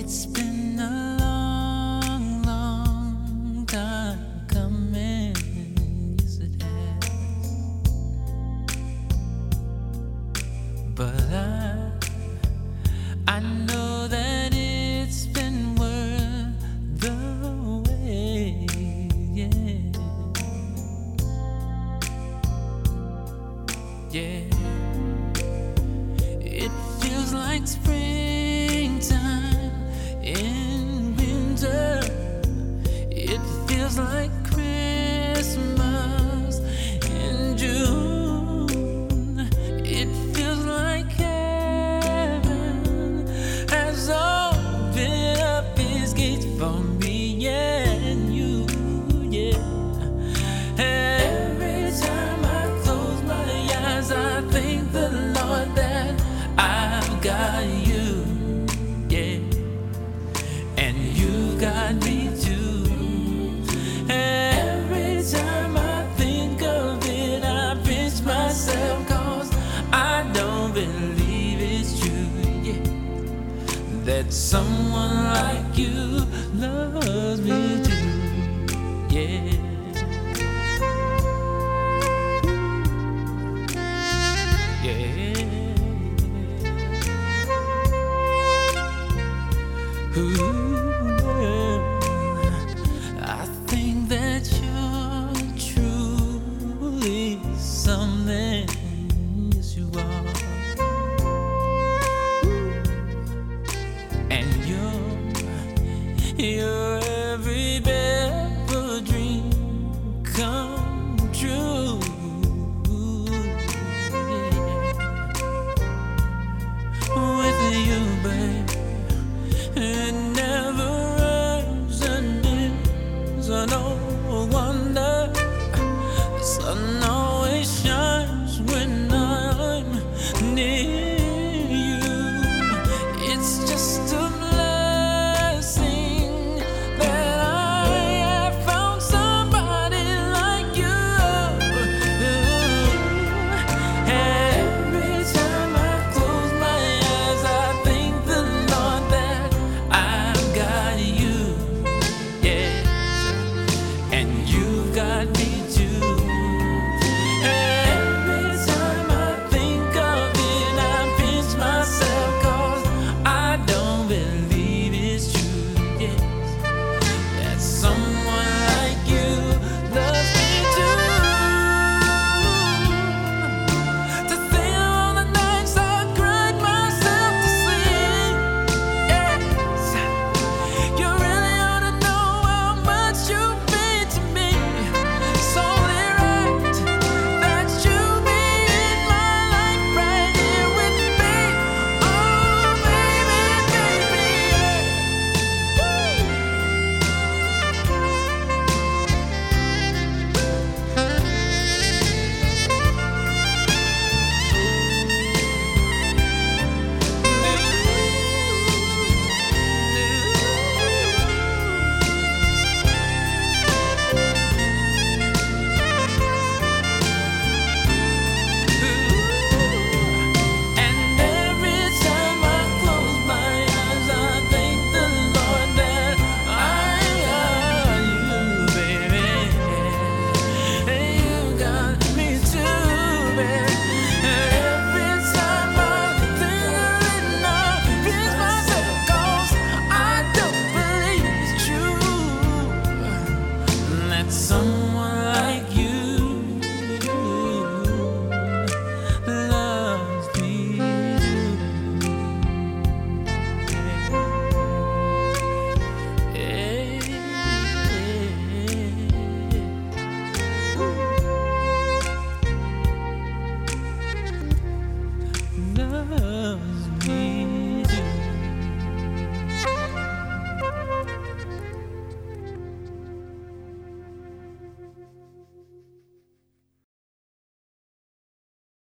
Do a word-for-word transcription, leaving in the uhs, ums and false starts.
It's been a long, long time coming, yes it has. But I, I know that it's been worth the wait, yeah, yeah. It feels like springtime in winter. It feels like Christmas in June. It feels like heaven has opened up its gates for me and you, yeah. Every time I close my eyes, I thank the Lord that I've got you, yeah, and you got me too. Every time I think of it, I pinch myself, cause I don't believe it's true, yeah, that someone like you loves me too, yeah. Ooh, I think that you're truly something, yes you are. And you're, you're every ever dream come true, yeah. With you, babe, it never rains and it's no wonder the sun always shines when I'm near you. It's just a blessing that I have found somebody like you. Every time I close my eyes, I thank the Lord that I've got you, yeah, and you've got me too. Every time I think of it, I pinch myself, cause I don't believe it's true, yes, that someone like you loves me too. To think of all the nights I cried myself to sleep, yes. You really ought to know how much you mean to me. So only right that you be in my life right here with me. Oh, baby, baby, yeah. And every time I close my eyes, I thank the Lord that I got you, baby. And you got me too, baby. Every time I think of it, I pinch myself, cause I don't believe it's true that someone like you loves me too. Hey, loves me.